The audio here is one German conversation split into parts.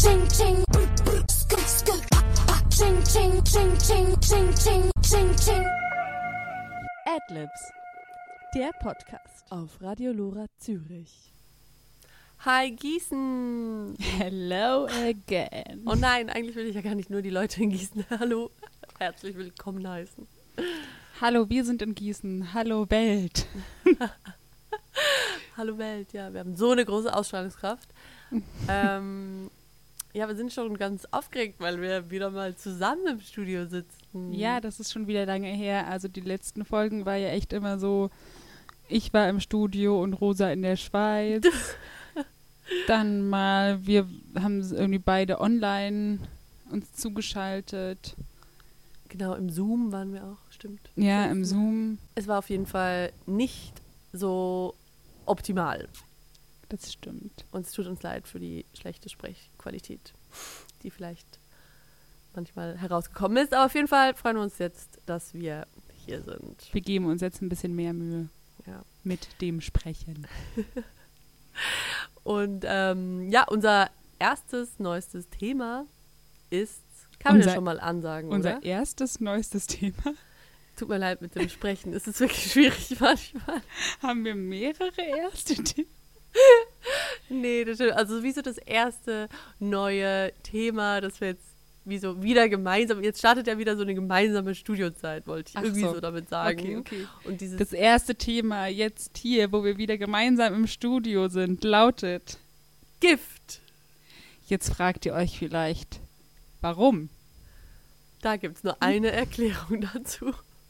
ching ching, skip skip, ching ching ching ching ching ching ching ching. Adlibs, der Podcast auf Radio Lora Zürich. Hi Gießen! Hello again. Oh nein, eigentlich will ich ja gar nicht nur die Leute in Gießen. Hallo, herzlich willkommen heißen. Hallo, wir sind in Gießen. Hallo Welt. Hallo Welt, ja, wir haben so eine große Ausstrahlungskraft. Ja, wir sind schon ganz aufgeregt, weil wir wieder mal zusammen im Studio sitzen. Ja, das ist schon wieder lange her. Also die letzten Folgen war ja echt immer so, ich war im Studio und Rosa in der Schweiz. Dann mal, wir haben irgendwie beide online uns zugeschaltet. Genau, im Zoom waren wir auch, stimmt. Ja, im Zoom. Es war auf jeden Fall nicht so optimal. Das stimmt. Und es tut uns leid für die schlechte Sprechqualität, die vielleicht manchmal herausgekommen ist. Aber auf jeden Fall freuen wir uns jetzt, dass wir hier sind. Wir geben uns jetzt ein bisschen mehr Mühe Ja. mit dem Sprechen. Und ja, unser neuestes Thema ist, kann man ja schon mal ansagen, unser oder? erstes, neuestes Thema. Tut mir leid mit dem Sprechen, es ist wirklich schwierig manchmal. Haben wir mehrere erste Themen? Nee, das stimmt. Also wie so das erste neue Thema, das wir jetzt wie so wieder gemeinsam, jetzt startet ja wieder so eine gemeinsame Studiozeit, wollte ich irgendwie so damit sagen. Okay. Und dieses Das erste Thema jetzt hier, wo wir wieder gemeinsam im Studio sind, lautet: Gift. Jetzt fragt ihr euch vielleicht, warum? Da gibt es nur eine Erklärung dazu.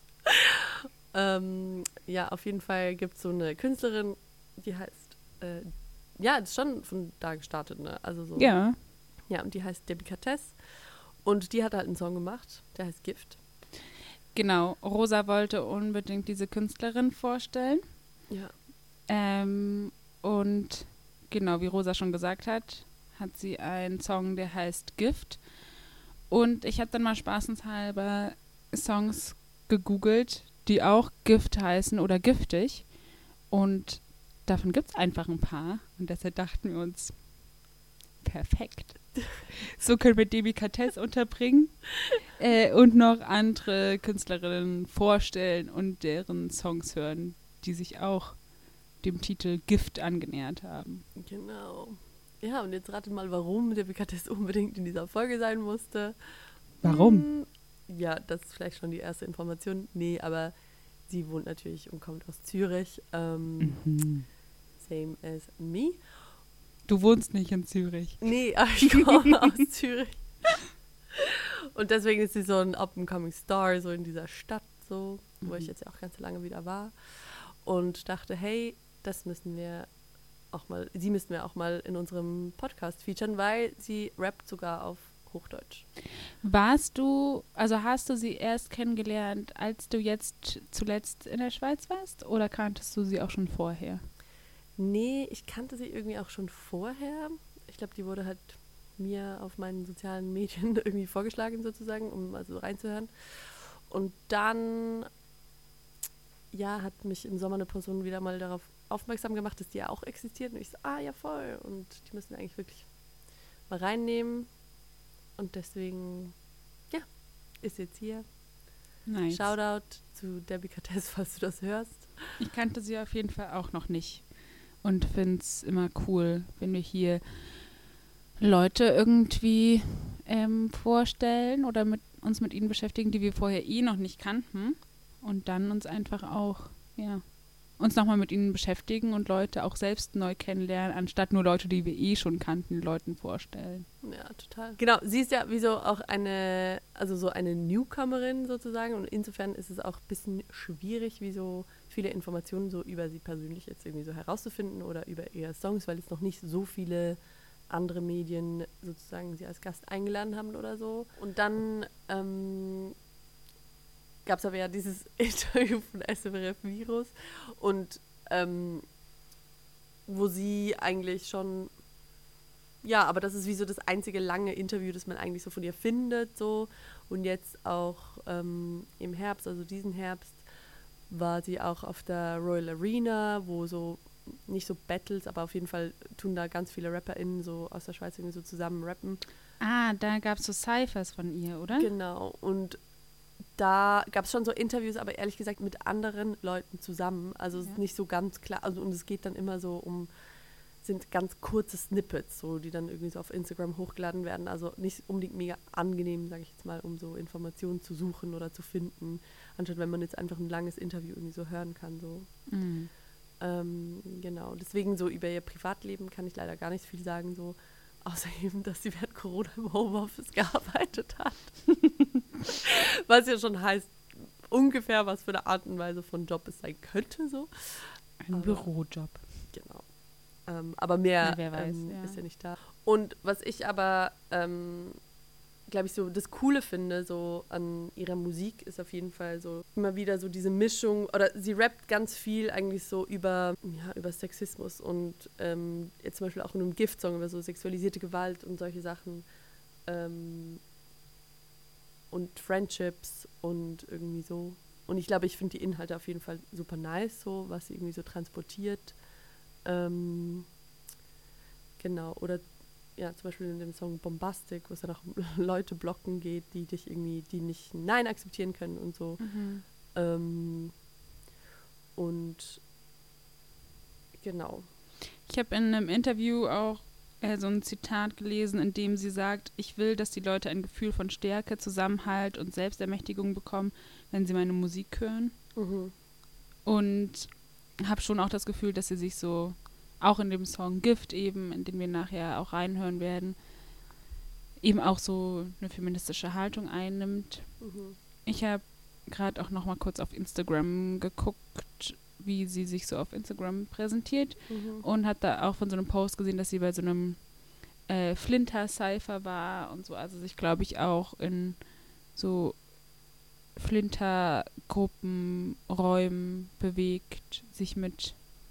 Ja, auf jeden Fall gibt es so eine Künstlerin, die heißt, ja, das ist schon von da gestartet, ne? Also so. Ja. Ja, und die heißt Debbie Cates. Und die hat halt einen Song gemacht, der heißt Gift. Genau, Rosa wollte unbedingt diese Künstlerin vorstellen. Ja. Und genau, wie Rosa schon gesagt hat sie einen Song, der heißt Gift. Und ich habe dann mal spaßenshalber Songs gegoogelt, die auch Gift heißen oder giftig. Und davon gibt es einfach ein paar. Und deshalb dachten wir uns, perfekt. So können wir Debbie Cates unterbringen und noch andere Künstlerinnen vorstellen und deren Songs hören, die sich auch dem Titel Gift angenähert haben. Genau. Ja, und jetzt ratet mal, warum Debbie Cates unbedingt in dieser Folge sein musste. Warum? Ja, das ist vielleicht schon die erste Information. Nee, aber sie wohnt natürlich und kommt aus Zürich. Same as me. Du wohnst nicht in Zürich. Nee, aber ich komme aus Zürich. Und deswegen ist sie so ein up-and-coming Star, so in dieser Stadt, so, wo ich jetzt ja auch ganz lange wieder war. Und dachte, hey, sie müssten wir auch mal in unserem Podcast featuren, weil sie rappt sogar auf Hochdeutsch. Hast du sie erst kennengelernt, als du jetzt zuletzt in der Schweiz warst? Oder kanntest du sie auch schon vorher? Nee, ich kannte sie irgendwie auch schon vorher. Ich glaube, die wurde halt mir auf meinen sozialen Medien irgendwie vorgeschlagen sozusagen, um mal so reinzuhören. Und dann, ja, hat mich im Sommer eine Person wieder mal darauf aufmerksam gemacht, dass die ja auch existiert. Und ich so, ja voll. Und die müssen wir eigentlich wirklich mal reinnehmen. Und deswegen, ja, ist jetzt hier. Nice. Shoutout zu Debbie Cates, falls du das hörst. Ich kannte sie auf jeden Fall auch noch nicht. Und finde es immer cool, wenn wir hier Leute irgendwie vorstellen oder uns mit ihnen beschäftigen, die wir vorher noch nicht kannten. Und dann uns einfach auch, ja, uns nochmal mit ihnen beschäftigen und Leute auch selbst neu kennenlernen, anstatt nur Leute, die wir schon kannten, Leuten vorstellen. Ja, total. Genau, sie ist ja wie so auch eine Newcomerin sozusagen und insofern ist es auch ein bisschen schwierig, wie so viele Informationen so über sie persönlich jetzt irgendwie so herauszufinden oder über ihre Songs, weil jetzt noch nicht so viele andere Medien sozusagen sie als Gast eingeladen haben oder so. Und dann gab es aber ja dieses Interview von SRF Virus und wo sie eigentlich schon, ja, aber das ist wie so das einzige lange Interview, das man eigentlich so von ihr findet, so. Und jetzt auch im Herbst, also diesen Herbst, war sie auch auf der Royal Arena, wo so nicht so Battles, aber auf jeden Fall tun da ganz viele RapperInnen so aus der Schweiz irgendwie so zusammen rappen. Ah, da gab es so Cyphers von ihr, oder? Genau, und da gab es schon so Interviews, aber ehrlich gesagt mit anderen Leuten zusammen. Also es ist nicht so ganz klar, also und es geht dann immer so sind ganz kurze Snippets, so, die dann irgendwie so auf Instagram hochgeladen werden. Also nicht unbedingt mega angenehm, sage ich jetzt mal, um so Informationen zu suchen oder zu finden, anstatt wenn man jetzt einfach ein langes Interview irgendwie so hören kann. So. Mhm. Genau, deswegen so über ihr Privatleben kann ich leider gar nicht viel sagen, so außer eben, dass sie während Corona im Homeoffice gearbeitet hat. Was ja schon heißt, ungefähr was für eine Art und Weise von Job es sein könnte. So. Ein Bürojob. Genau. Aber mehr wer weiß, ist ja nicht da. Und was ich aber, glaube ich, so das Coole finde, so an ihrer Musik, ist auf jeden Fall so immer wieder so diese Mischung, oder sie rappt ganz viel eigentlich so über Sexismus und jetzt zum Beispiel auch in einem Gift-Song über so sexualisierte Gewalt und solche Sachen und Friendships und irgendwie so. Und ich glaube, ich finde die Inhalte auf jeden Fall super nice, so, was sie irgendwie so transportiert. Genau, oder ja, zum Beispiel in dem Song Bombastic, wo es dann auch um Leute blocken geht, die dich irgendwie, die nicht Nein akzeptieren können und so. Und genau. Ich habe in einem Interview auch so ein Zitat gelesen, in dem sie sagt, ich will, dass die Leute ein Gefühl von Stärke, Zusammenhalt und Selbstermächtigung bekommen, wenn sie meine Musik hören. Und habe schon auch das Gefühl, dass sie sich so, auch in dem Song Gift eben, in den wir nachher auch reinhören werden, eben auch so eine feministische Haltung einnimmt. Ich habe gerade auch noch mal kurz auf Instagram geguckt, wie sie sich so auf Instagram präsentiert und habe da auch von so einem Post gesehen, dass sie bei so einem Flinter-Cypher war und so, also sich, glaube ich, auch in so Flinter-Gruppen, Räumen bewegt, sich mit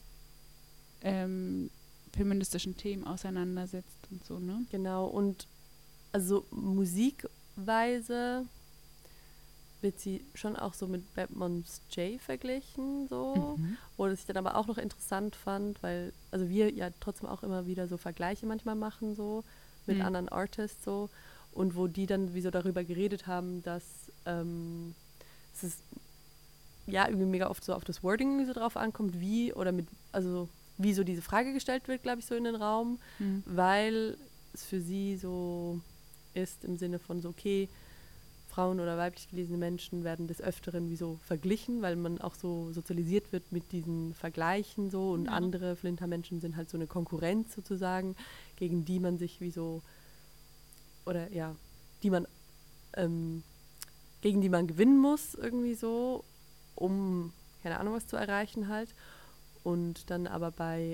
feministischen Themen auseinandersetzt und so, ne? Genau, und also musikweise wird sie schon auch so mit Batmans J verglichen, so. Wo ich dann aber auch noch interessant fand, weil, also wir ja trotzdem auch immer wieder so Vergleiche manchmal machen, so, mit anderen Artists, so. Und wo die dann wie so darüber geredet haben, dass es ist ja irgendwie mega oft so auf das Wording so drauf ankommt, wie oder mit, also wie so diese Frage gestellt wird, glaube ich, so in den Raum, weil es für sie so ist im Sinne von so, okay, Frauen oder weiblich gelesene Menschen werden des Öfteren wie so verglichen, weil man auch so sozialisiert wird mit diesen Vergleichen so und andere Flintermenschen sind halt so eine Konkurrenz sozusagen, gegen die man sich wie so, oder ja, die man, gegen die man gewinnen muss irgendwie so, um, keine Ahnung, was zu erreichen halt. Und dann aber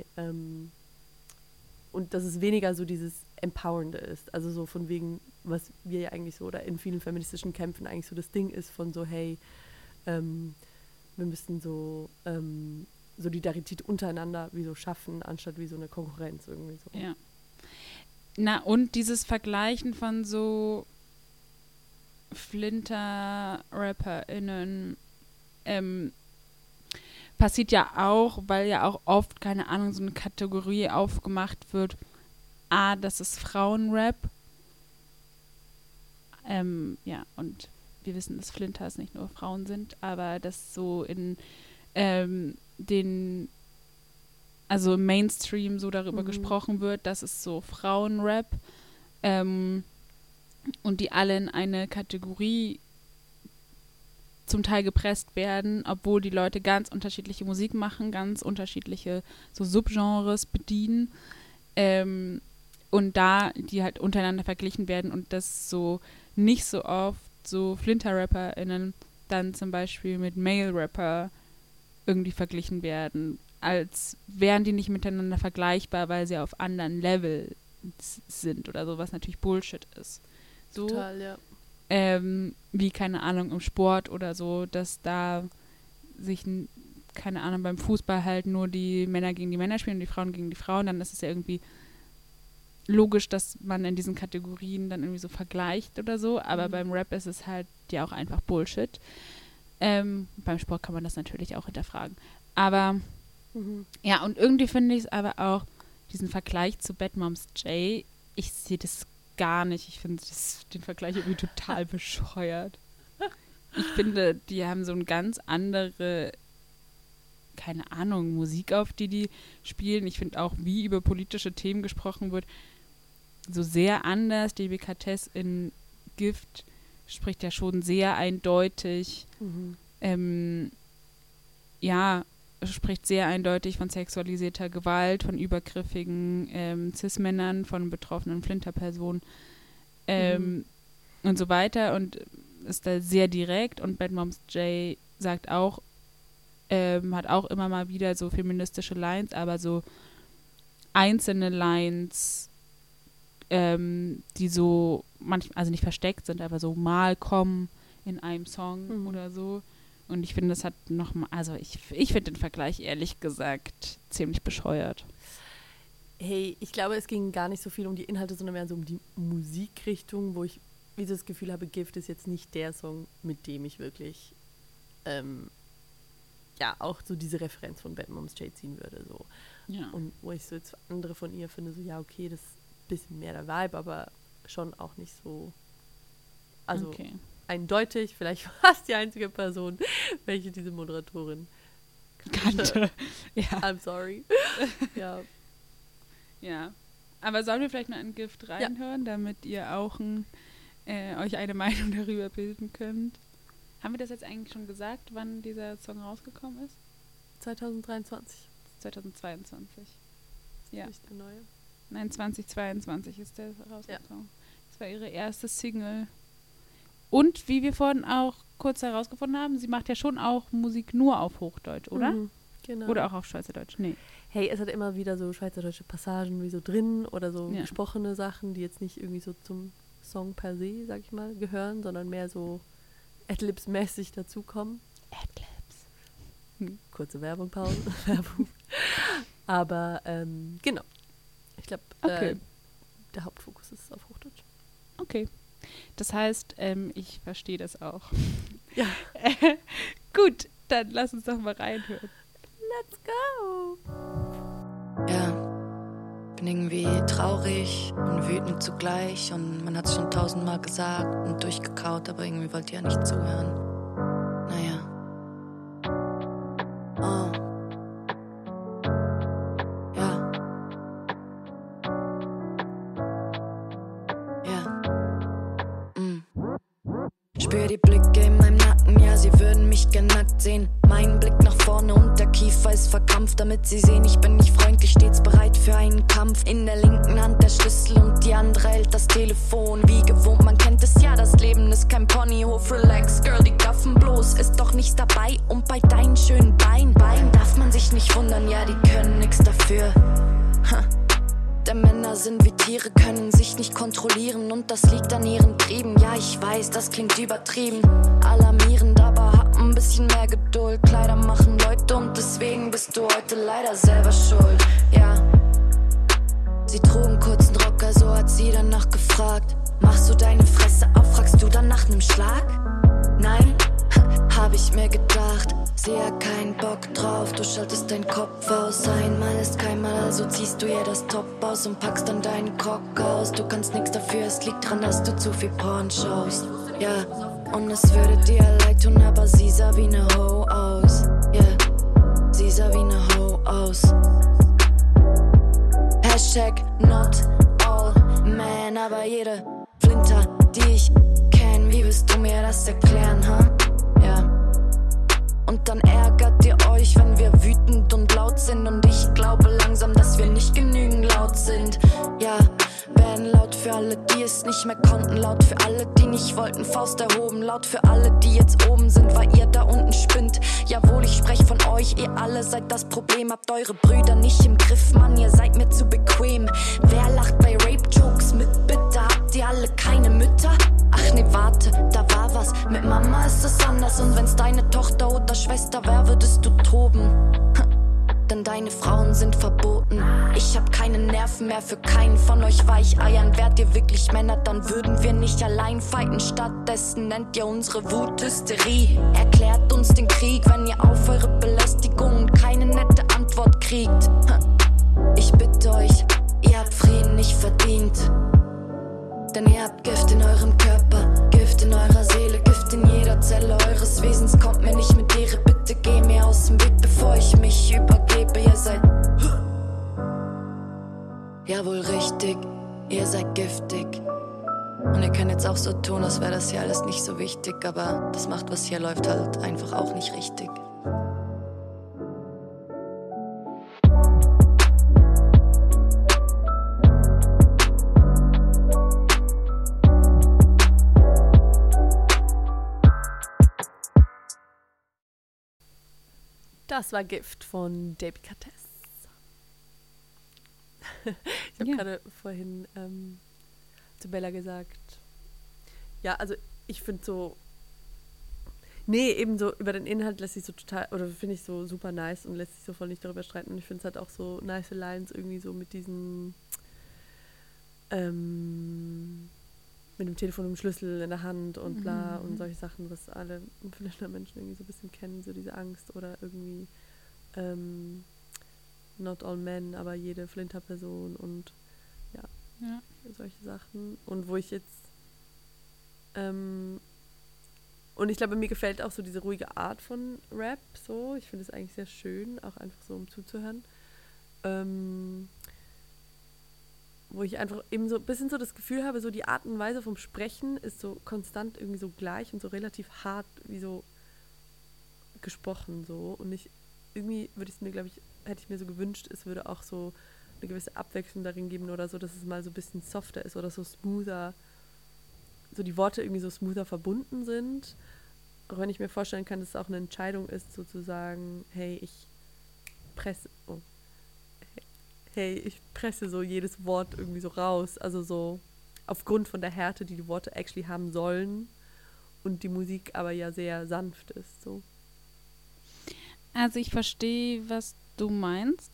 und dass es weniger so dieses Empowernde ist. Also so von wegen, was wir ja eigentlich so, oder in vielen feministischen Kämpfen eigentlich so das Ding ist von so, hey, wir müssen so Solidarität untereinander wie so schaffen, anstatt wie so eine Konkurrenz irgendwie so. Ja. Na, und dieses Vergleichen von so Flinter-RapperInnen passiert ja auch, weil ja auch oft, keine Ahnung, so eine Kategorie aufgemacht wird. Das ist Frauenrap. Ja, und wir wissen, dass Flinters nicht nur Frauen sind, aber dass so in also im Mainstream so darüber gesprochen wird, dass es so Frauenrap und die alle in eine Kategorie zum Teil gepresst werden, obwohl die Leute ganz unterschiedliche Musik machen, ganz unterschiedliche so Subgenres bedienen und da die halt untereinander verglichen werden und das so nicht so oft so Flinter-RapperInnen dann zum Beispiel mit Male-Rapper irgendwie verglichen werden, als wären die nicht miteinander vergleichbar, weil sie auf anderen Level sind oder so, was natürlich Bullshit ist. So, total, ja. Wie, keine Ahnung, im Sport oder so, dass da sich, keine Ahnung, beim Fußball halt nur die Männer gegen die Männer spielen und die Frauen gegen die Frauen, dann ist es ja irgendwie logisch, dass man in diesen Kategorien dann irgendwie so vergleicht oder so, aber beim Rap ist es halt ja auch einfach Bullshit. Beim Sport kann man das natürlich auch hinterfragen. Aber Ja, und irgendwie finde ich es aber auch, diesen Vergleich zu Bad Moms J, ich sehe das gar nicht. Ich finde den Vergleich irgendwie total bescheuert. Ich finde, die haben so eine ganz andere, keine Ahnung, Musik, auf die spielen. Ich finde auch, wie über politische Themen gesprochen wird, so sehr anders. Die Delikatesse in Gift spricht ja schon sehr eindeutig, spricht sehr eindeutig von sexualisierter Gewalt, von übergriffigen Cis-Männern, von betroffenen Flinterpersonen und so weiter, und ist da sehr direkt. Und Bad Moms J sagt auch, hat auch immer mal wieder so feministische Lines, aber so einzelne Lines, die so manchmal, also nicht versteckt sind, aber so mal kommen in einem Song oder so. Und ich finde, das hat nochmal, also ich finde den Vergleich ehrlich gesagt ziemlich bescheuert. Hey, ich glaube, es ging gar nicht so viel um die Inhalte, sondern mehr so um die Musikrichtung, wo ich wie so das Gefühl habe, Gift ist jetzt nicht der Song, mit dem ich wirklich auch so diese Referenz von Bad Moms J ziehen würde. So. Ja. Und wo ich so jetzt andere von ihr finde, so ja, okay, das ist ein bisschen mehr der Vibe, aber schon auch nicht so, also Okay. eindeutig, vielleicht fast die einzige Person, welche diese Moderatorin Kannte. Ja. I'm sorry. Ja. Ja. Aber sollen wir vielleicht mal in Gift reinhören, damit ihr auch euch eine Meinung darüber bilden könnt? Haben wir das jetzt eigentlich schon gesagt, wann dieser Song rausgekommen ist? 2023. 2022. Ja. Nicht der neue. Nein, 2022 ist der rausgekommen. Das war ihre erste Single. Und wie wir vorhin auch kurz herausgefunden haben, sie macht ja schon auch Musik nur auf Hochdeutsch, oder? Genau. Oder auch auf Schweizerdeutsch? Nee. Hey, es hat immer wieder so schweizerdeutsche Passagen wie so drin oder so Ja. gesprochene Sachen, die jetzt nicht irgendwie so zum Song per se, sag ich mal, gehören, sondern mehr so Adlibs-mäßig dazukommen. Adlibs. Kurze Werbung, Pause. Werbung. Aber genau. Ich glaube, Okay. der Hauptfokus ist auf Hochdeutsch. Okay. Das heißt, ich verstehe das auch. Ja. Gut, dann lass uns doch mal reinhören. Let's go! Ja, bin irgendwie traurig und wütend zugleich und man hat's schon 1000-mal gesagt und durchgekaut, aber irgendwie wollt ihr ja nicht zuhören. Naja. Oh. Ja. Ja. Spür die Blicke in meinem Nacken, ja, sie würden mich gern nackt sehen. Mein Blick nach vorne und der Kiefer ist verkrampft, damit sie sehen, ich bin nicht freundlich, stets bereit für einen Kampf. In der linken Hand der Schlüssel und die andere hält das Telefon. Wie gewohnt, man kennt es ja, das Leben ist kein Ponyhof. Relax, Girl, die gaffen bloß, ist doch nichts dabei. Und bei deinen schönen Beinen darf man sich nicht wundern, ja, die können nix dafür. Ha. Denn Männer sind wie Tiere, können sich nicht kontrollieren und das liegt an ihren Trieben. Ja, ich weiß, das klingt übertrieben, alarmierend, aber hab ein bisschen mehr Geduld. Kleider machen Leute und deswegen bist du heute leider selber schuld. Ja, sie trugen kurzen Rock, also hat sie danach gefragt. Machst du deine Fresse auf, fragst du dann nach nem Schlag? Nein, hab ich mir gedacht. Sie hat keinen Bock drauf, du schaltest deinen Kopf aus. Einmal ist keinmal, also ziehst du ihr das Top aus und packst dann deinen Cock aus. Du kannst nix dafür, es liegt dran, dass du zu viel Porn schaust. Ja, und es würde dir leid tun, aber sie sah wie ne Ho aus. Ja, yeah. Sie sah wie ne Ho aus. Hashtag not all men, aber jede Flinter, die ich kenn, wie willst du mir das erklären, ha? Ja. Und dann ärgert ihr euch, wenn wir wütend und laut sind. Und ich glaube langsam, dass wir nicht genügend laut sind. Ja, werden laut für alle, die es nicht mehr konnten. Laut für alle, die nicht wollten, Faust erhoben. Laut für alle, die jetzt oben sind, weil ihr da unten spinnt. Jawohl, ich sprech von euch, ihr alle seid das Problem. Habt eure Brüder nicht im Griff, Mann, ihr seid mir zu bequem. Wer lacht bei Rape-Jokes mit? Bitte habt ihr alle keine Mütter? Ach nee, warte, da war was. Mit Mama ist es anders. Und wenn's deine Tochter oder Schwester wär, würdest du toben. Denn deine Frauen sind verboten. Ich hab keine Nerven mehr für keinen von euch Weicheiern. Wärt ihr wirklich Männer, dann würden wir nicht allein fighten. Stattdessen nennt ihr unsere Wut Hysterie. Erklärt uns den Krieg, wenn ihr auf eure Belästigungen keine nette Antwort Antwort kriegt. Ich bitte euch, ihr habt Frieden nicht verdient. Denn ihr habt Gift in eurem Körper, Gift in eurer Seele, Gift in jeder Zelle eures Wesens. Kommt mir nicht mit Ehre, bitte geh mir aus dem Weg, bevor ich mich übergebe. Ihr seid jawohl richtig, ihr seid giftig. Und ihr könnt jetzt auch so tun, als wäre das hier alles nicht so wichtig, aber das macht, was hier läuft, halt einfach auch nicht richtig. Das war Gift von David Cates. Ich habe gerade vorhin zu Bella gesagt, ja, also ich finde so, nee, eben so über den Inhalt lässt sich so total, oder finde ich so super nice und lässt sich so voll nicht darüber streiten. Und ich finde es halt auch so nice Lines irgendwie so mit diesen, mit dem Telefon und dem Schlüssel in der Hand und bla und solche Sachen, was alle vielleicht Menschen irgendwie so ein bisschen kennen, so diese Angst oder irgendwie not all men, aber jede Flinterperson und ja, solche Sachen. Und wo ich jetzt und ich glaube, mir gefällt auch so diese ruhige Art von Rap so. Ich finde es eigentlich sehr schön, auch einfach so, um zuzuhören. Wo ich einfach eben so ein bisschen so das Gefühl habe, so die Art und Weise vom Sprechen ist so konstant irgendwie so gleich und so relativ hart wie so gesprochen so. Und ich irgendwie würde ich es mir, glaube ich, hätte ich mir so gewünscht, es würde auch so eine gewisse Abwechslung darin geben oder so, dass es mal so ein bisschen softer ist oder so smoother, so die Worte irgendwie so smoother verbunden sind. Auch wenn ich mir vorstellen kann, dass es auch eine Entscheidung ist, sozusagen, hey, ich presse so jedes Wort irgendwie so raus, also so aufgrund von der Härte, die die Worte actually haben sollen und die Musik aber ja sehr sanft ist, so. Also ich verstehe, was du meinst.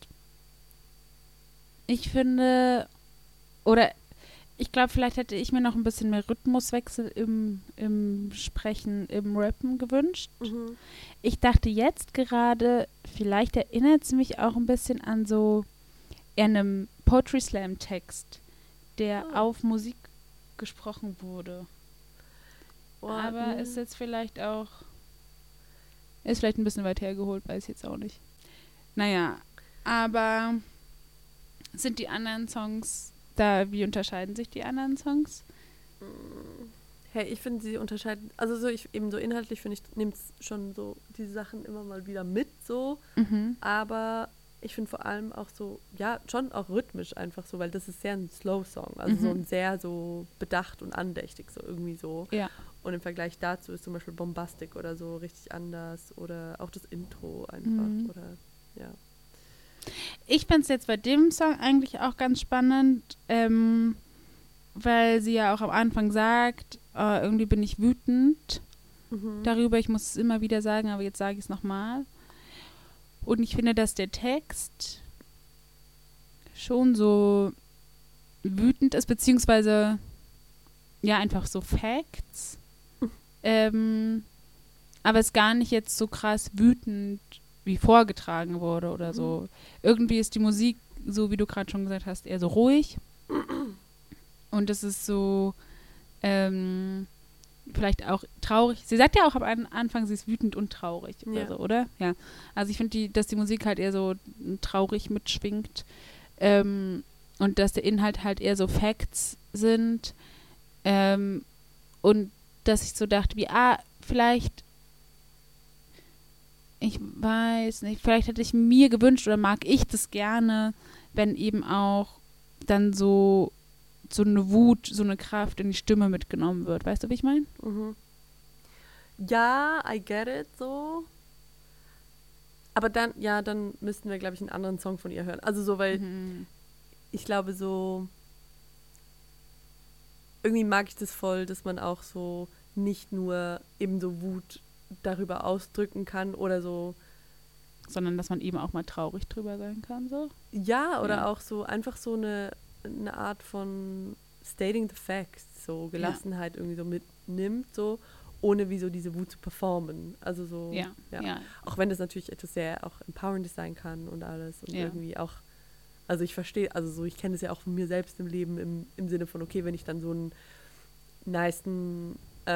Ich finde, oder ich glaube, vielleicht hätte ich mir noch ein bisschen mehr Rhythmuswechsel im Sprechen, im Rappen gewünscht. Ich dachte jetzt gerade, vielleicht erinnert es mich auch ein bisschen an so eher einem Poetry Slam Text, der auf Musik gesprochen wurde. Aber ist jetzt vielleicht auch, ist vielleicht ein bisschen weit hergeholt, weiß ich jetzt auch nicht. Naja, aber sind die anderen Songs da, wie unterscheiden sich die anderen Songs? Hey, ich finde, sie unterscheiden, also so eben so inhaltlich finde ich, nimmt es schon so diese Sachen immer mal wieder mit, so, aber ich finde vor allem auch so, ja, schon auch rhythmisch einfach so, weil das ist sehr ein Slow-Song, also so ein sehr so bedacht und andächtig, so irgendwie so. Ja. Und im Vergleich dazu ist zum Beispiel Bombastic oder so richtig anders oder auch das Intro einfach oder, ja. Ich finde es jetzt bei dem Song eigentlich auch ganz spannend, weil sie ja auch am Anfang sagt, irgendwie bin ich wütend darüber, ich muss es immer wieder sagen, aber jetzt sage ich es nochmal. Und ich finde, dass der Text schon so wütend ist, beziehungsweise ja, einfach so Facts. Aber es gar nicht jetzt so krass wütend wie vorgetragen wurde oder so. Irgendwie ist die Musik, so wie du gerade schon gesagt hast, eher so ruhig. Und es ist so vielleicht auch traurig. Sie sagt ja auch am Anfang, sie ist wütend und traurig oder so, oder? Ja. Also ich finde, dass die Musik halt eher so traurig mitschwingt und dass der Inhalt halt eher so Facts sind und dass ich so dachte, wie, vielleicht, ich weiß nicht, vielleicht hätte ich mir gewünscht oder mag ich das gerne, wenn eben auch dann so eine Wut, so eine Kraft in die Stimme mitgenommen wird. Weißt du, wie ich meine? Ja, I get it, so. Aber dann müssten wir, glaube ich, einen anderen Song von ihr hören. Also so, weil ich glaube so, irgendwie mag ich das voll, dass man auch so nicht nur eben so Wut darüber ausdrücken kann oder so. Sondern, dass man eben auch mal traurig drüber sein kann, so. Ja, oder auch so einfach so eine Art von stating the facts, so Gelassenheit irgendwie so mitnimmt, so. ohne wie so diese Wut zu performen. Also so, Ja. Auch wenn das natürlich etwas sehr auch empowerndes sein kann und alles und irgendwie auch, also ich verstehe, also so, ich kenne das ja auch von mir selbst im Leben im Sinne von, okay, wenn ich dann so einen nicen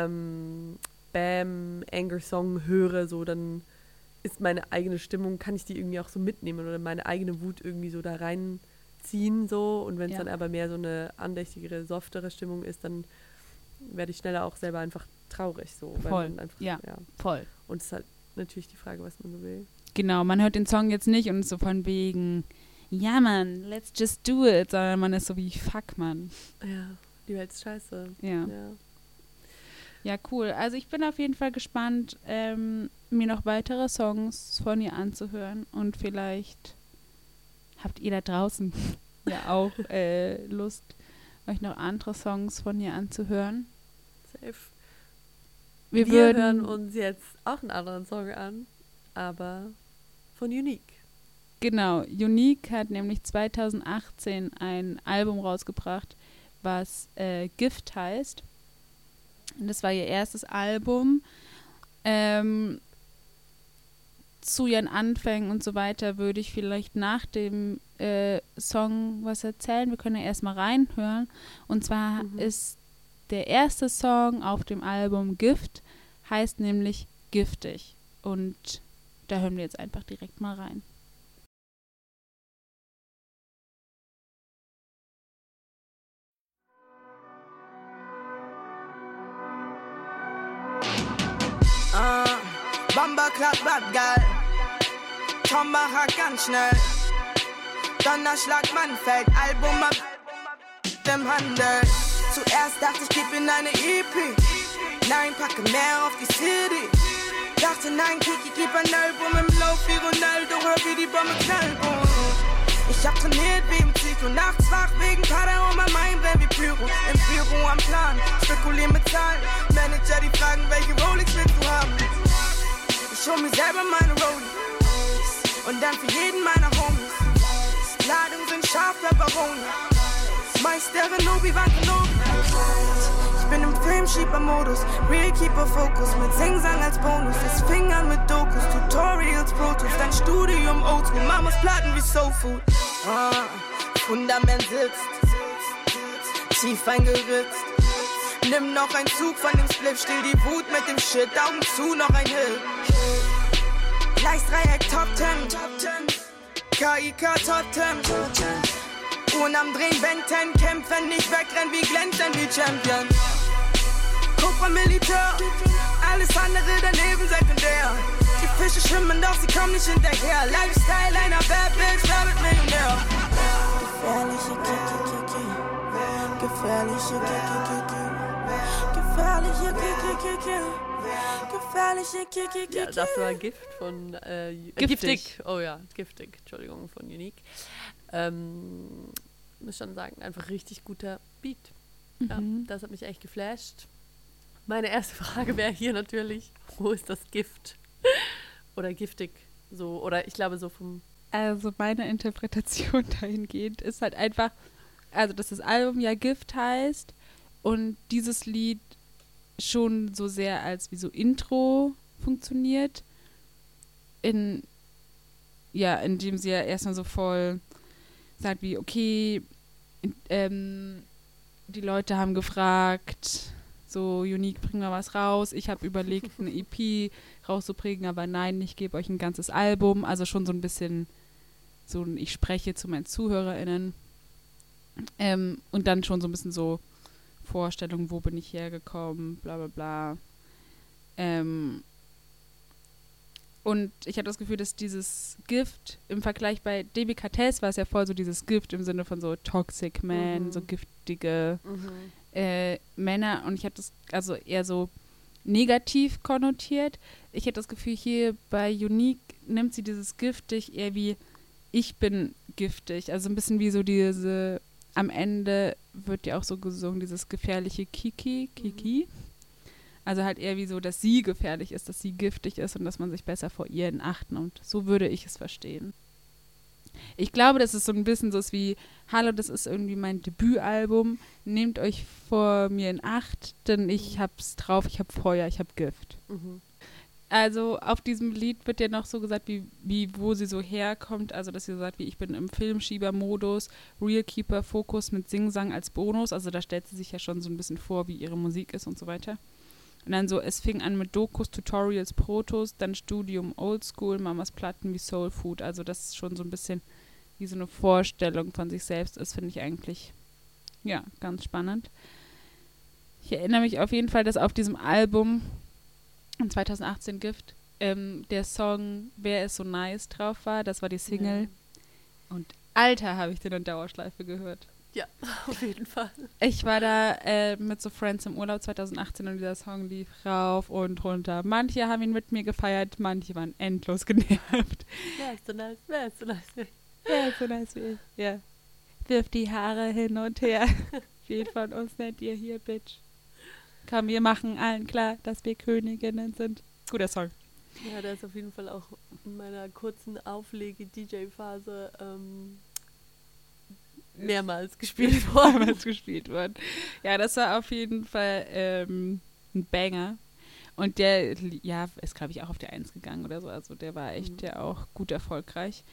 Bam-Anger-Song höre, so dann ist meine eigene Stimmung, kann ich die irgendwie auch so mitnehmen oder meine eigene Wut irgendwie so da reinziehen so und wenn es dann aber mehr so eine andächtigere, softere Stimmung ist, dann werde ich schneller auch selber einfach traurig so. Voll, weil man einfach, voll. Und es ist halt natürlich die Frage, was man so will. Genau, man hört den Song jetzt nicht und ist so von wegen, ja Mann, let's just do it, sondern man ist so wie, fuck Mann. Ja, die Welt ist scheiße. Ja, cool. Also ich bin auf jeden Fall gespannt, mir noch weitere Songs von ihr anzuhören und vielleicht habt ihr da draußen ja auch Lust, euch noch andere Songs von ihr anzuhören. Safe. Wir hören uns jetzt auch einen anderen Song an, aber von Unique. Genau, Unique hat nämlich 2018 ein Album rausgebracht, was Gift heißt. Und das war ihr erstes Album. Zu ihren Anfängen und so weiter würde ich vielleicht nach dem Song was erzählen. Wir können ja erstmal reinhören. Und zwar ist der erste Song auf dem Album Gift, heißt nämlich Giftig. Und da hören wir jetzt einfach direkt mal rein. Bamba klappt Bad geil, Tombacher ganz schnell, Donnerschlag, Mann fällt, Album ab dem Handel. Zuerst dachte ich, gib in eine EP, nein, packe mehr auf die CD. Dachte, nein, Kiki, gib ein Album im Lauf wie Ronaldo, hör wie die Bombe knallt. Ich hab trainiert wie im Zito, nachts wach wegen Kader und mein Brain wie Pyro. Im Büro am Plan, spekulieren mit Zahlen, Manager, die fragen, welche Rolex willst du haben? Ich hol mir selber meine Rollies und dann für jeden meiner Homies. Ladungen sind scharf, Pepperoni, Meisterin Obi-Wan Kenobi. Ich bin im Filmschieber-Modus, Real Keeper Focus, mit Singsang als Bonus. Es fing an mit Dokus, Tutorials, Pro Tools, dann Studium Oldschool, Mamas Platten wie Soul Food. Fundament sitzt, tief eingeritzt. Nimm noch ein Zug von dem Spliff, still die Wut mit dem Shit, Augen zu, noch ein Hill. Gleisdreieck Top 10, KIK Top 10. Uhren am Drehen, Ben 10, kämpfen, nicht wegrennen wie glänzen wie Champion. Cobra Militär, alles andere daneben sekundär. Die Fische schwimmen, doch sie kommen nicht hinterher. Lifestyle einer Bad Bitch, damit Millionär. Gefährliche Kiki, gefährliche Kiki. Gefährliche Kiki. Ja, das war Gift von Giftig. Oh ja, Giftig, Entschuldigung, von Unique. Muss schon sagen, einfach richtig guter Beat. Ja, das hat mich echt geflasht. Meine erste Frage wäre hier natürlich, wo ist das Gift? Oder giftig, so, oder ich glaube so vom... Also meine Interpretation dahingehend ist halt einfach, also dass das Album ja Gift heißt und dieses Lied schon so sehr als wie so Intro funktioniert, indem sie ja erstmal so voll sagt wie, okay, die Leute haben gefragt, so Unique, bring mal was raus. Ich habe überlegt, eine EP rauszubringen, aber nein, ich gebe euch ein ganzes Album. Also schon so ein bisschen so, ich spreche zu meinen ZuhörerInnen. Und dann schon so ein bisschen so Vorstellung, wo bin ich hergekommen, bla bla bla. Und ich habe das Gefühl, dass dieses Gift im Vergleich bei DB Cartes war es ja voll so dieses Gift im Sinne von so Toxic Man, so giftige Männer. Und ich habe das also eher so negativ konnotiert. Ich hätte das Gefühl, hier bei Unique nimmt sie dieses giftig eher wie ich bin giftig. Also ein bisschen wie so diese, am Ende wird ja auch so gesungen, dieses gefährliche Kiki. Also halt eher wie so, dass sie gefährlich ist, dass sie giftig ist und dass man sich besser vor ihr in Acht nimmt. So würde ich es verstehen. Ich glaube, das ist so ein bisschen so wie, hallo, das ist irgendwie mein Debütalbum, nehmt euch vor mir in Acht, denn ich hab's drauf, ich hab Feuer, ich hab Gift. Also auf diesem Lied wird ja noch so gesagt, wie wo sie so herkommt, also dass sie so sagt, wie ich bin im Filmschieber-Modus, Real Keeper Fokus mit Singsang als Bonus, also da stellt sie sich ja schon so ein bisschen vor, wie ihre Musik ist und so weiter. Und dann so, es fing an mit Dokus, Tutorials, Protos, dann Studium Oldschool, Mamas Platten wie Soul Food. Also das ist schon so ein bisschen wie so eine Vorstellung von sich selbst ist, finde ich eigentlich, ja, ganz spannend. Ich erinnere mich auf jeden Fall, dass auf diesem Album 2018 Gift der Song Wer ist so nice drauf war. Das war die Single. Ja. Und Alter, habe ich den in Dauerschleife gehört. Ja, auf jeden Fall. Ich war da mit so Friends im Urlaub 2018 und dieser Song lief rauf und runter. Manche haben ihn mit mir gefeiert, manche waren endlos genervt. Wer ist so nice, wer ist so nice wie ich? Wer ist so nice wie ich? Ja. Wirf die Haare hin und her. Wen von uns nennt ihr hier, Bitch? Komm, wir machen allen klar, dass wir Königinnen sind. Guter Song. Ja, der ist auf jeden Fall auch in meiner kurzen Auflege-DJ-Phase mehrmals gespielt worden. Ja, das war auf jeden Fall ein Banger. Und der, ja, ist, glaube ich, auch auf die 1 gegangen oder so. Also der war echt ja auch gut erfolgreich.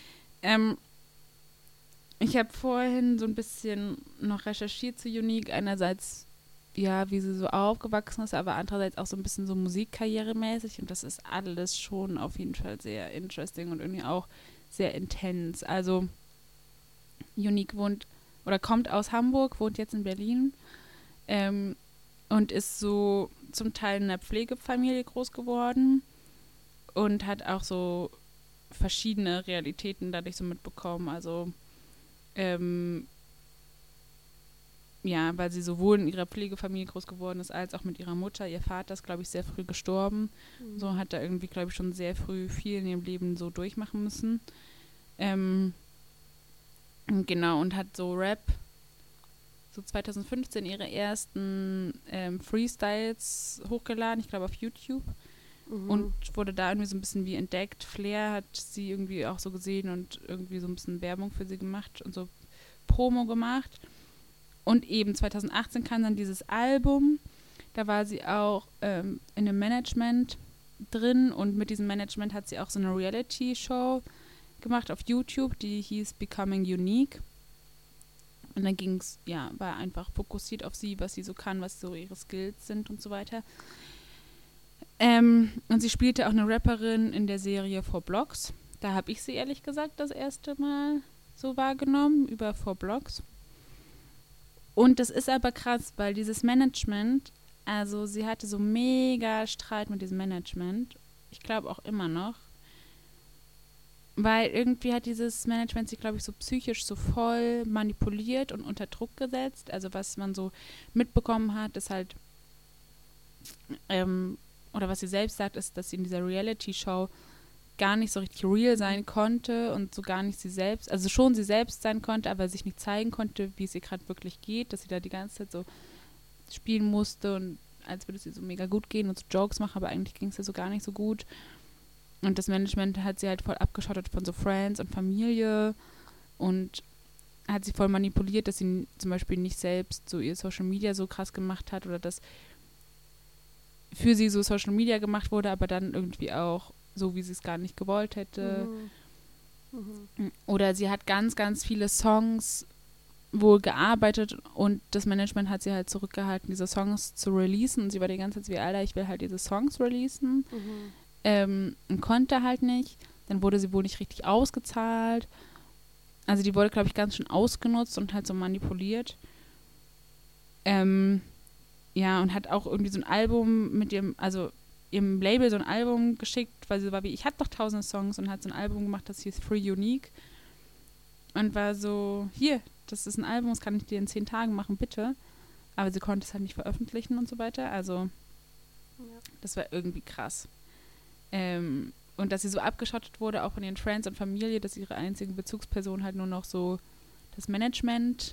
Ich habe vorhin so ein bisschen noch recherchiert zu Unique. Einerseits, ja, wie sie so aufgewachsen ist, aber andererseits auch so ein bisschen so musikkarrieremäßig. Und das ist alles schon auf jeden Fall sehr interesting und irgendwie auch sehr intens. Also Unique kommt aus Hamburg, wohnt jetzt in Berlin und ist so zum Teil in einer Pflegefamilie groß geworden und hat auch so verschiedene Realitäten dadurch so mitbekommen. Also ja, weil sie sowohl in ihrer Pflegefamilie groß geworden ist, als auch mit ihrer Mutter. Ihr Vater ist, glaube ich, sehr früh gestorben. So hat er irgendwie, glaube ich, schon sehr früh viel in ihrem Leben so durchmachen müssen. Genau, und hat so Rap, so 2015 ihre ersten Freestyles hochgeladen, ich glaube auf YouTube. Und wurde da irgendwie so ein bisschen wie entdeckt. Flair hat sie irgendwie auch so gesehen und irgendwie so ein bisschen Werbung für sie gemacht und so Promo gemacht. Und eben 2018 kam dann dieses Album, da war sie auch in einem Management drin und mit diesem Management hat sie auch so eine Reality-Show gemacht auf YouTube, die hieß Becoming Unique. Und dann ging es, ja, war einfach fokussiert auf sie, was sie so kann, was so ihre Skills sind und so weiter. Und sie spielte auch eine Rapperin in der Serie 4 Blocks. Da habe ich sie ehrlich gesagt das erste Mal so wahrgenommen, über 4 Blocks. Und das ist aber krass, weil dieses Management, also sie hatte so mega Streit mit diesem Management. Ich glaube auch immer noch. Weil irgendwie hat dieses Management sie, glaube ich, so psychisch so voll manipuliert und unter Druck gesetzt. Also was man so mitbekommen hat, ist halt, oder was sie selbst sagt, ist, dass sie in dieser Reality-Show gar nicht so richtig real sein konnte und so gar nicht sie selbst, also schon sie selbst sein konnte, aber sich nicht zeigen konnte, wie es ihr gerade wirklich geht, dass sie da die ganze Zeit so spielen musste und als würde es ihr so mega gut gehen und so Jokes machen, aber eigentlich ging es ihr so gar nicht so gut. Und das Management hat sie halt voll abgeschottet von so Friends und Familie und hat sie voll manipuliert, dass sie zum Beispiel nicht selbst so ihr Social Media so krass gemacht hat oder dass für sie so Social Media gemacht wurde, aber dann irgendwie auch so, wie sie es gar nicht gewollt hätte. Oder sie hat ganz, ganz viele Songs wohl gearbeitet und das Management hat sie halt zurückgehalten, diese Songs zu releasen. Und sie war die ganze Zeit wie, Alter, ich will halt diese Songs releasen. Und konnte halt nicht. Dann wurde sie wohl nicht richtig ausgezahlt. Also die wurde, glaube ich, ganz schön ausgenutzt und halt so manipuliert. Ja, und hat auch irgendwie so ein Album mit ihrem Label so ein Album geschickt, weil sie war wie, ich hatte doch 1000 Songs und hat so ein Album gemacht, das hieß Free Unique. Und war so, hier, das ist ein Album, das kann ich dir in 10 Tagen machen, bitte. Aber sie konnte es halt nicht veröffentlichen und so weiter. Also, das war irgendwie krass. Und dass sie so abgeschottet wurde, auch von ihren Friends und Familie, dass ihre einzige Bezugsperson halt nur noch so das Management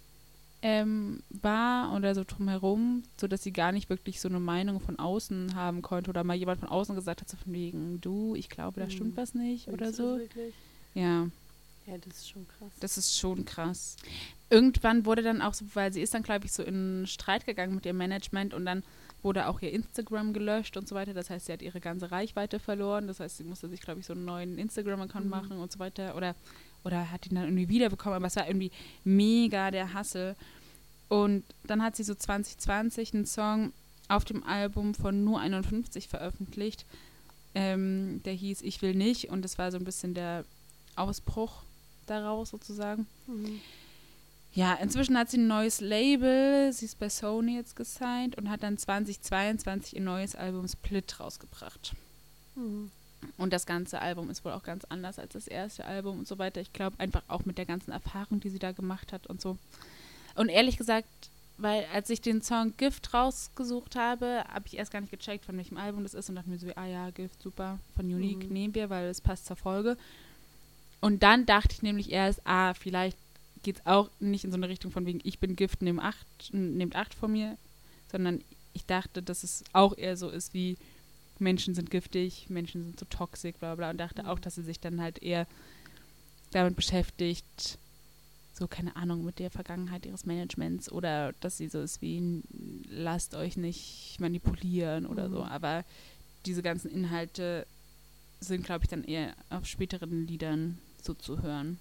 war oder so drumherum, sodass sie gar nicht wirklich so eine Meinung von außen haben konnte oder mal jemand von außen gesagt hat, so von wegen, du, ich glaube, da stimmt was nicht oder so. Ja. Ja, das ist schon krass. Das ist schon krass. Irgendwann wurde dann auch so, weil sie ist dann, glaube ich, so in Streit gegangen mit ihrem Management und dann wurde auch ihr Instagram gelöscht und so weiter. Das heißt, sie hat ihre ganze Reichweite verloren. Das heißt, sie musste sich, glaube ich, so einen neuen Instagram-Account machen und so weiter. Oder hat ihn dann irgendwie wiederbekommen. Aber es war irgendwie mega der Hassel. Und dann hat sie so 2020 einen Song auf dem Album von Nur 51 veröffentlicht. Der hieß Ich will nicht. Und das war so ein bisschen der Ausbruch daraus sozusagen. Ja, inzwischen hat sie ein neues Label. Sie ist bei Sony jetzt gesigned und hat dann 2022 ihr neues Album Split rausgebracht. Und das ganze Album ist wohl auch ganz anders als das erste Album und so weiter. Ich glaube einfach auch mit der ganzen Erfahrung, die sie da gemacht hat und so. Und ehrlich gesagt, weil als ich den Song Gift rausgesucht habe, habe ich erst gar nicht gecheckt, von welchem Album das ist und dachte mir so, Gift, super, von Unique nehmen wir, weil es passt zur Folge. Und dann dachte ich nämlich erst, vielleicht geht es auch nicht in so eine Richtung von wegen, ich bin Gift, nehmt 8 von mir, sondern ich dachte, dass es auch eher so ist wie Menschen sind giftig, Menschen sind so toxisch, bla bla, und dachte auch, dass sie sich dann halt eher damit beschäftigt, so, keine Ahnung, mit der Vergangenheit ihres Managements oder dass sie so ist wie, lasst euch nicht manipulieren oder so, aber diese ganzen Inhalte sind, glaube ich, dann eher auf späteren Liedern so zu hören.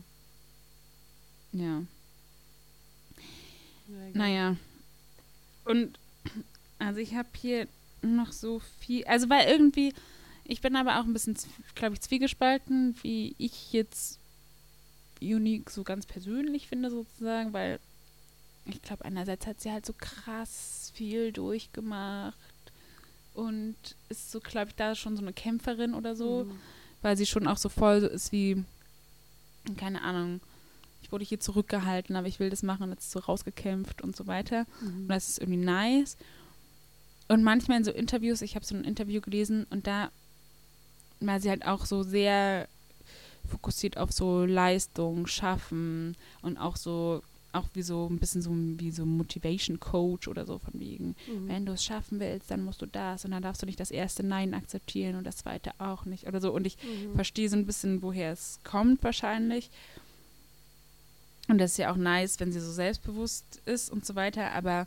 Ja. Naja. Und also ich habe hier noch so viel, also weil irgendwie, ich bin aber auch ein bisschen, glaube ich, zwiegespalten, wie ich jetzt Unique so ganz persönlich finde sozusagen, weil ich glaube, einerseits hat sie halt so krass viel durchgemacht und ist so, glaube ich, da schon so eine Kämpferin oder so, weil sie schon auch so voll so ist wie, keine Ahnung, ich wurde hier zurückgehalten, aber ich will das machen und jetzt so rausgekämpft und so weiter. Und das ist irgendwie nice. Und manchmal in so Interviews, ich habe so ein Interview gelesen und da war sie halt auch so sehr fokussiert auf so Leistung, Schaffen und auch so, auch wie so ein bisschen so wie so Motivation Coach oder so von wegen, wenn du es schaffen willst, dann musst du das und dann darfst du nicht das erste Nein akzeptieren und das zweite auch nicht oder so. Und ich verstehe so ein bisschen, woher es kommt wahrscheinlich. Und das ist ja auch nice, wenn sie so selbstbewusst ist und so weiter, aber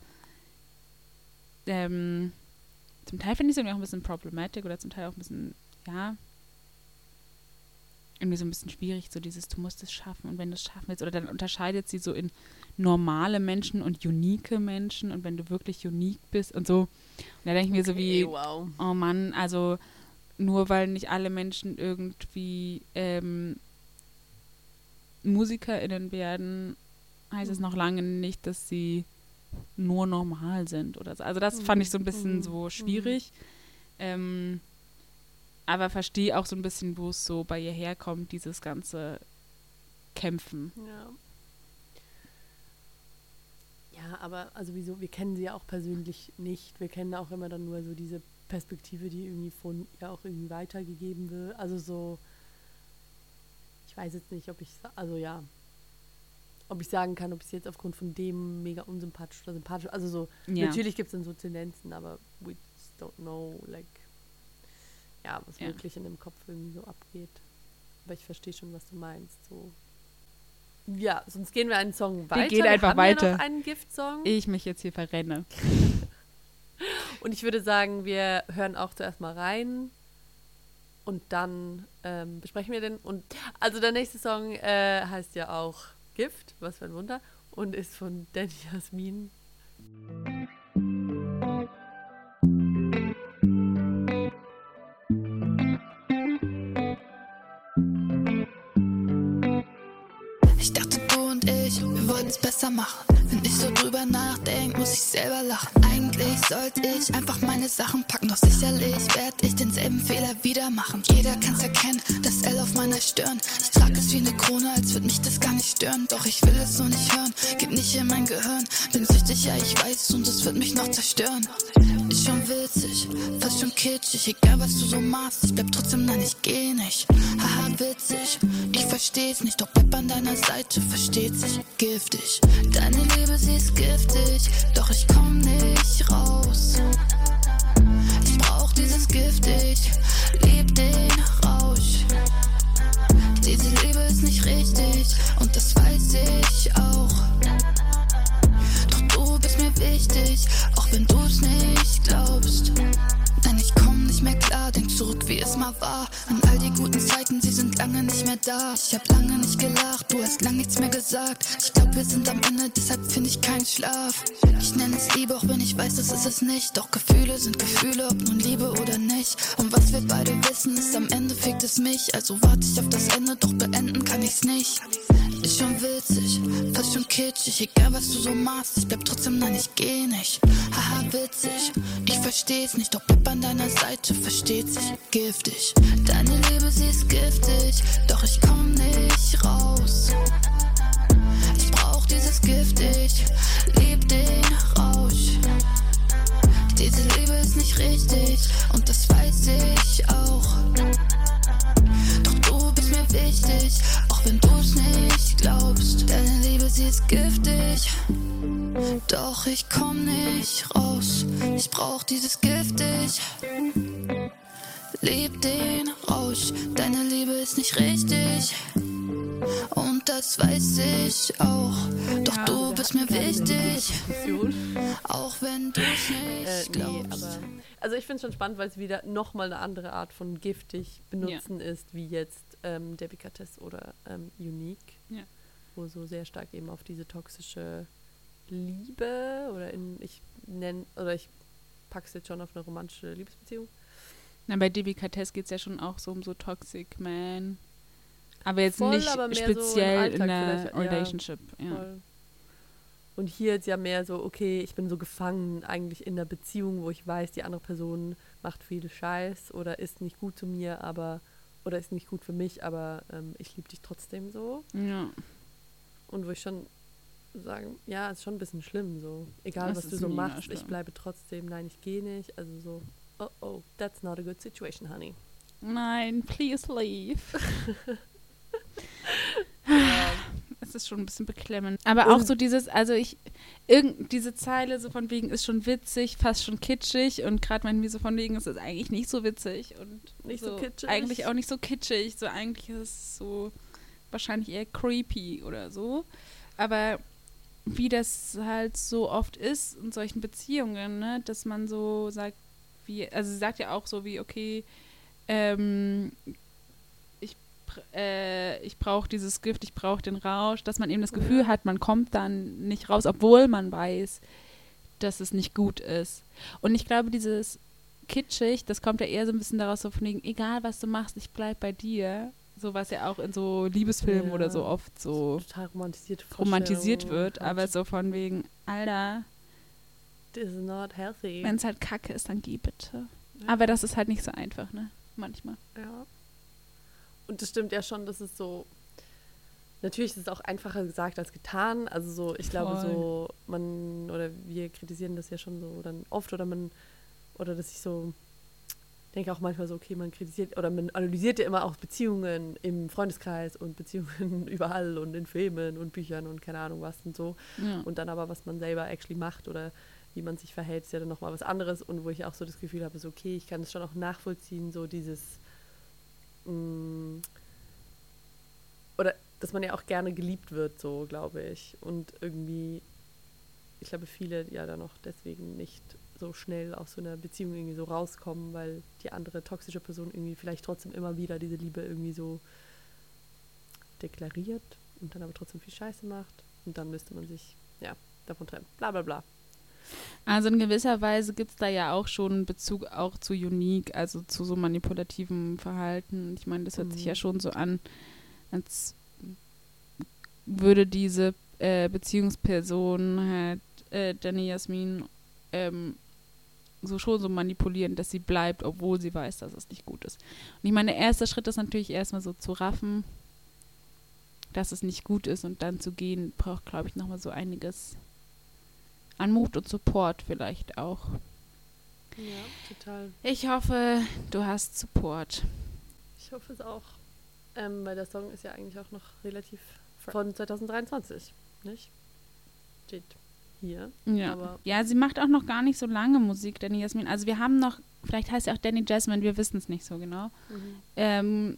zum Teil finde ich es irgendwie auch ein bisschen problematisch oder zum Teil auch ein bisschen, ja, irgendwie so ein bisschen schwierig, so dieses, du musst es schaffen und wenn du es schaffen willst, oder dann unterscheidet sie so in normale Menschen und unique Menschen und wenn du wirklich unique bist und so. Und da denke ich mir so wie, oh Mann, also nur weil nicht alle Menschen irgendwie MusikerInnen werden, heißt es noch lange nicht, dass sie nur normal sind oder so. Also das fand ich so ein bisschen so schwierig. Aber verstehe auch so ein bisschen, wo es so bei ihr herkommt, dieses ganze Kämpfen. Ja, aber also wieso, wir kennen sie ja auch persönlich nicht. Wir kennen auch immer dann nur so diese Perspektive, die irgendwie von ihr auch irgendwie weitergegeben wird. Also so, ich weiß jetzt nicht, ob ich sagen kann, ob ich es jetzt aufgrund von dem mega unsympathisch oder sympathisch, also so, natürlich gibt es dann so Tendenzen, aber we just don't know, like, ja, was wirklich in dem Kopf irgendwie so abgeht. Aber ich verstehe schon, was du meinst, so. Ja, sonst gehen wir einen Song weiter. Wir gehen einfach weiter. Wir noch einen Gift-Song. Ich mich jetzt hier verrenne. Und ich würde sagen, wir hören auch zuerst mal rein und dann besprechen wir den. Und also der nächste Song heißt ja auch Gift, was für ein Wunder, und ist von Danny Yasmin. Ich dachte, du und ich, wir wollten es besser machen. Wenn ich so drüber nachdenke, muss ich selber lachen. Eigentlich sollte ich einfach meine Sachen packen, doch sicherlich werde ich denselben Fehler wieder machen. Jeder kann's erkennen, das L auf meiner Stirn. Ich trage es wie eine Krone, als würde mich das gar nicht stören. Doch ich will es so nicht hören, geht nicht in mein Gehirn. Bin süchtig, ja ich weiß, und das wird mich noch zerstören. Ist schon witzig, fast schon kitschig. Egal was du so machst, ich bleib trotzdem, nein ich geh nicht. Haha witzig, ich versteh's nicht, doch bleib an deiner Seite, versteht sich. Giftig, deine Liebe, sie ist giftig, doch ich komm nicht raus. Ich brauch dieses Gift, ich lieb den Rausch. Diese Liebe ist nicht richtig, richtig, auch wenn du es nicht glaubst. Nein, ich komm nicht mehr klar, denk zurück, wie es mal war. An all die guten Zeiten, sie sind lange nicht mehr da. Ich hab lange nicht gelacht, du hast lang nichts mehr gesagt. Ich glaub, wir sind am Ende, deshalb find ich keinen Schlaf. Ich nenn es Liebe, auch wenn ich weiß, das ist es nicht. Doch Gefühle sind Gefühle, ob nun Liebe oder nicht. Und was wir beide wissen, ist, am Ende fickt es mich. Also warte ich auf das Ende, doch beenden kann ich's nicht. Ist schon witzig, fast schon kitschig. Egal was du so machst, ich bleib trotzdem, nein, ich geh nicht. Haha, witzig, ich versteh's nicht. Doch bleib an deiner Seite, versteht sich, giftig. Deine Liebe, sie ist giftig, doch ich komm nicht raus. Ich brauch dieses Gift, ich lieb den Rausch. Diese Liebe ist nicht richtig und das weiß ich auch. Doch du bist mir wichtig, auch wenn du's nicht glaubst. Deine Liebe, sie ist giftig, doch ich komm nicht raus. Ich brauch dieses Gift, ich lieb den Rausch. Deine Liebe ist nicht richtig und das weiß ich auch. Doch du bist mir wichtig, auch wenn du's nicht glaubst. Aber, also ich finde es schon spannend, weil es wieder nochmal eine andere Art von giftig benutzen ist, wie jetzt Delicatesse oder Unique, wo so sehr stark eben auf diese toxische Liebe ich packe es jetzt schon auf eine romantische Liebesbeziehung. Na, bei Delicatesse geht es ja schon auch so um so Toxic Man. Aber jetzt Voll, nicht aber mehr speziell so in im einer Alltag Relationship. Ja. Voll. Und hier jetzt ja mehr so, okay, ich bin so gefangen eigentlich in einer Beziehung, wo ich weiß, die andere Person macht viel Scheiß oder ist nicht gut zu mir, oder ist nicht gut für mich, aber ich liebe dich trotzdem so. Ja. Und wo ich schon sagen, ja, ist schon ein bisschen schlimm so. Egal, Das was du ist so mega machst, ich schlimm. bleibe trotzdem, nein, ich gehe nicht. Also so, oh, that's not a good situation, honey. Nein, please leave. Es ist schon ein bisschen beklemmend. Aber auch so dieses, diese Zeile so von wegen ist schon witzig, fast schon kitschig und gerade meinen wir so von wegen ist es eigentlich nicht so witzig und Nicht so kitschig. eigentlich auch nicht so kitschig. So eigentlich ist es so wahrscheinlich eher creepy oder so. Aber wie das halt so oft ist in solchen Beziehungen, ne, dass man so sagt, sie sagt ja auch so wie, okay, ich brauche dieses Gift, ich brauche den Rausch, dass man eben das Gefühl hat, man kommt dann nicht raus, obwohl man weiß, dass es nicht gut ist. Und ich glaube, dieses kitschig, das kommt ja eher so ein bisschen daraus, so von wegen, egal was du machst, ich bleib bei dir. So was ja auch in so Liebesfilmen oder so oft so total romantisiert wird, aber so von wegen, Alter, this is not healthy. wenn es halt Kacke ist, dann geh bitte. Ja. Aber das ist halt nicht so einfach, ne? Manchmal. Ja. Und das stimmt ja schon, dass es so, natürlich ist es auch einfacher gesagt als getan. Also so, ich glaube so, wir kritisieren das ja schon so dann oft oder dass ich so denke auch manchmal so, okay, man kritisiert oder man analysiert ja immer auch Beziehungen im Freundeskreis und Beziehungen überall und in Filmen und Büchern und keine Ahnung was und so. Ja. Und dann aber, was man selber actually macht oder wie man sich verhält, ist ja dann nochmal was anderes. Und wo ich auch so das Gefühl habe, so okay, ich kann es schon auch nachvollziehen, so dieses oder dass man ja auch gerne geliebt wird, so glaube ich. Und irgendwie, ich glaube, viele ja dann auch deswegen nicht so schnell aus so einer Beziehung irgendwie so rauskommen, weil die andere toxische Person irgendwie vielleicht trotzdem immer wieder diese Liebe irgendwie so deklariert und dann aber trotzdem viel Scheiße macht. Und dann müsste man sich, davon trennen. Bla bla bla. Also in gewisser Weise gibt es da ja auch schon einen Bezug auch zu Unique, also zu so manipulativem Verhalten. Ich meine, das hört sich ja schon so an, als würde diese Beziehungsperson halt Danny Yasmin schon so manipulieren, dass sie bleibt, obwohl sie weiß, dass es nicht gut ist. Und ich meine, der erste Schritt ist natürlich erstmal so zu raffen, dass es nicht gut ist und dann zu gehen, braucht, glaube ich, nochmal so einiges an Mut und Support vielleicht auch. Ja, total. Ich hoffe, du hast Support. Ich hoffe es auch. Weil der Song ist ja eigentlich auch noch relativ von 2023, nicht? Steht hier. Ja. Aber Ja, sie macht auch noch gar nicht so lange Musik, Danny Yasmin. Also wir haben noch, vielleicht heißt sie auch Danny Jasmine, wir wissen es nicht so genau.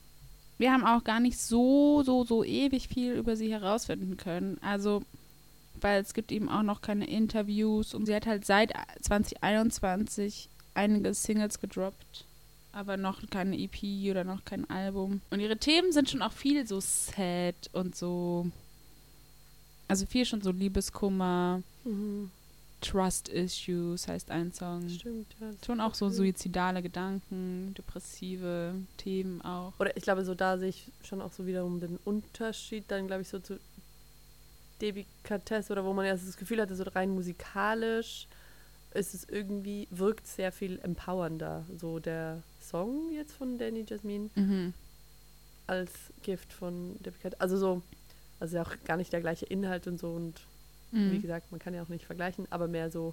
Wir haben auch gar nicht so ewig viel über sie herausfinden können. Also weil es gibt eben auch noch keine Interviews und sie hat halt seit 2021 einige Singles gedroppt, aber noch keine EP oder noch kein Album. Und ihre Themen sind schon auch viel so sad und so, also viel schon so Liebeskummer, Trust Issues heißt ein Song. Stimmt, ja. Schon auch so suizidale Gedanken, depressive Themen auch. Oder ich glaube, so da sehe ich schon auch so wiederum den Unterschied, dann glaube ich so zu Delicatesse, oder wo man ja das Gefühl hatte, so rein musikalisch ist es irgendwie, wirkt sehr viel empowernder. So der Song jetzt von Danny Jasmine als Gift von Delicatesse. Also ja auch gar nicht der gleiche Inhalt und so, und wie gesagt, man kann ja auch nicht vergleichen, aber mehr so,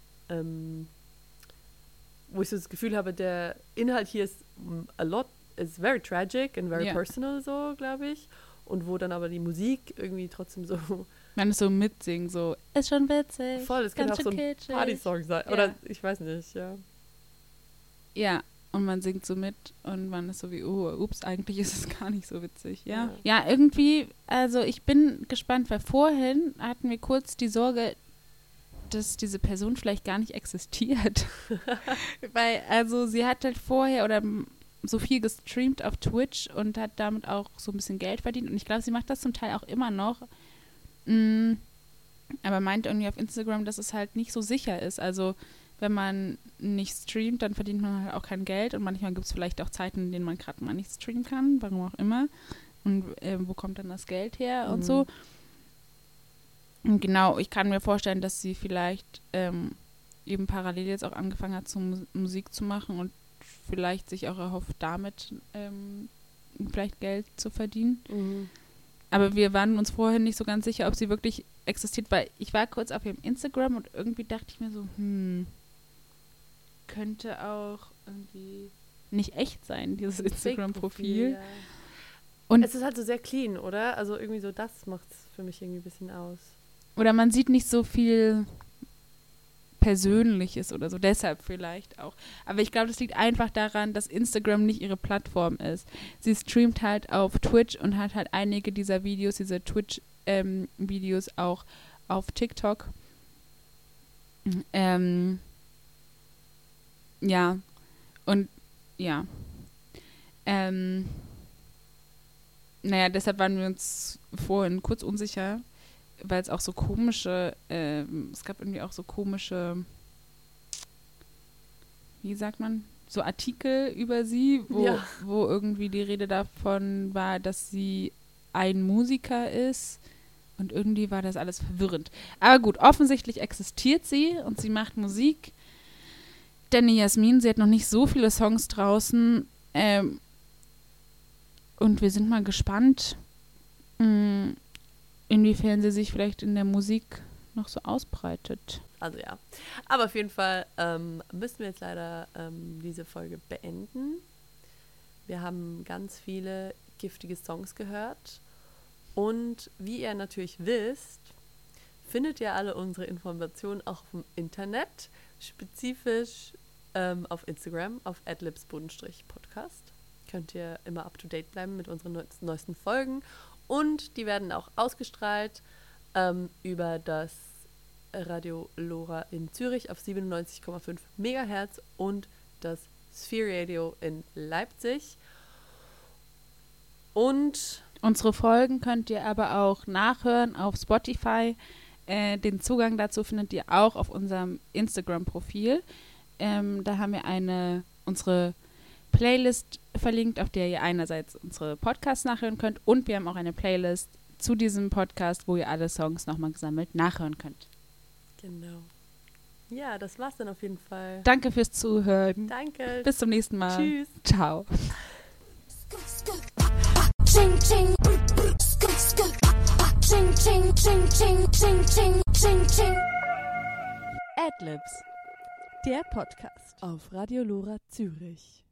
wo ich so das Gefühl habe, der Inhalt hier ist is very tragic and very personal, so, glaube ich. Und wo dann aber die Musik irgendwie trotzdem so... Man ist so mitsingen, so, ist schon witzig. Voll, es kann auch so ein Party-Song sein. Ja. Oder ich weiß nicht, ja. Ja, und man singt so mit und man ist so wie, ups, eigentlich ist es gar nicht so witzig, ja. Ja, irgendwie, also ich bin gespannt, weil vorhin hatten wir kurz die Sorge, dass diese Person vielleicht gar nicht existiert. Weil, also sie hat halt vorher oder so viel gestreamt auf Twitch und hat damit auch so ein bisschen Geld verdient. Und ich glaube, sie macht das zum Teil auch immer noch. Aber meint irgendwie auf Instagram, dass es halt nicht so sicher ist. Also wenn man nicht streamt, dann verdient man halt auch kein Geld. Und manchmal gibt es vielleicht auch Zeiten, in denen man gerade mal nicht streamen kann, warum auch immer. Und wo kommt dann das Geld her und so. Und genau, ich kann mir vorstellen, dass sie vielleicht eben parallel jetzt auch angefangen hat, Musik zu machen und vielleicht sich auch erhofft, damit vielleicht Geld zu verdienen. Aber wir waren uns vorhin nicht so ganz sicher, ob sie wirklich existiert, weil ich war kurz auf ihrem Instagram und irgendwie dachte ich mir so, könnte auch irgendwie nicht echt sein, dieses Instagram-Profil. Ja. Und es ist halt so sehr clean, oder? Also irgendwie so, das macht es für mich irgendwie ein bisschen aus. Oder man sieht nicht so viel Persönliches oder so, deshalb vielleicht auch. Aber ich glaube, das liegt einfach daran, dass Instagram nicht ihre Plattform ist. Sie streamt halt auf Twitch und hat halt einige dieser Videos, diese Twitch-Videos auch auf TikTok. Ja. Und ja. Naja, deshalb waren wir uns vorhin kurz unsicher, weil es auch so komische, es gab irgendwie auch so komische, wie sagt man, so Artikel über sie, wo irgendwie die Rede davon war, dass sie ein Musiker ist, und irgendwie war das alles verwirrend. Aber gut, offensichtlich existiert sie und sie macht Musik. Danny Jasmine, sie hat noch nicht so viele Songs draußen, und wir sind mal gespannt, inwiefern sie sich vielleicht in der Musik noch so ausbreitet. Also ja, aber auf jeden Fall müssen wir jetzt leider diese Folge beenden. Wir haben ganz viele giftige Songs gehört und wie ihr natürlich wisst, findet ihr alle unsere Informationen auch auf dem Internet, spezifisch auf Instagram, auf @lips_podcast. Könnt ihr immer up to date bleiben mit unseren neuesten Folgen. Und die werden auch ausgestrahlt über das Radio Lora in Zürich auf 97,5 MHz und das Sphere Radio in Leipzig. Und unsere Folgen könnt ihr aber auch nachhören auf Spotify. Den Zugang dazu findet ihr auch auf unserem Instagram-Profil. Da haben wir unsere Playlist verlinkt, auf der ihr einerseits unsere Podcasts nachhören könnt, und wir haben auch eine Playlist zu diesem Podcast, wo ihr alle Songs nochmal gesammelt nachhören könnt. Genau. Ja, das war's dann auf jeden Fall. Danke fürs Zuhören. Danke. Bis zum nächsten Mal. Tschüss. Ciao. Ching ching, skunk skunk, ching ching ching ching ching ching ching ching. Adlibs, der Podcast auf Radio Lora Zürich.